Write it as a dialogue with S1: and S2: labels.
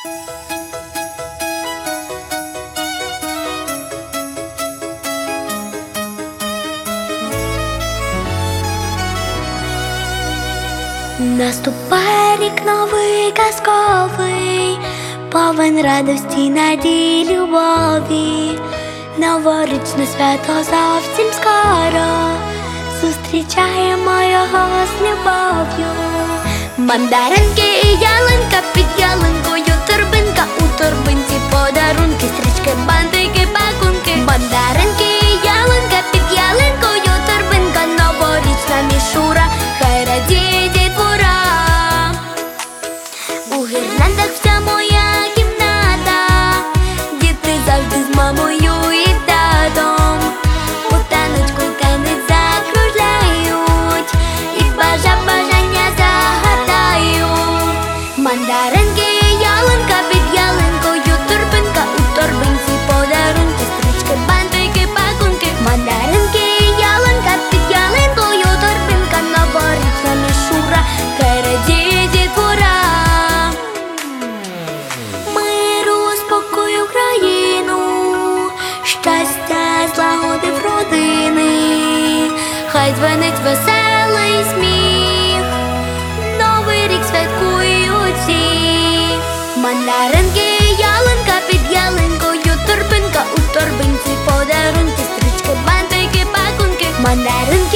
S1: Наступає рік новий казковий, повен радості, надії, любові. Новорічне свято зовсім скоро, зустрічаємо його з любов'ю. Мандаринки і ялинка, під ялинкою торбинка, у торбинці подарунки, стрічки, бантики, пакунки. Мандаринки і ялинка, під ялинкою торбинка, новорічна мішура, хай радіє дітвора. У гірляндах вся моя кімната, діти завжди з мамою і татом. У таночку танець закружляють і бажання загадають. Мандаринки і ялинка, під ялинкою торбинка, у торбинці подарунки, стрічки, бантики, пакунки. Мандаринки і ялинка, під ялинкою торбинка, новорічна мішура, хай радіє дітвора. Миру, спокою країну, щастя, злагоди в родини, хай дзвенить веселий сміх, новий рік святкують всі. Мандаринки і ялинка, під ялинкою торбинка, у торбинці подарунки, стрічки, бантики, пакунки. Мандаринки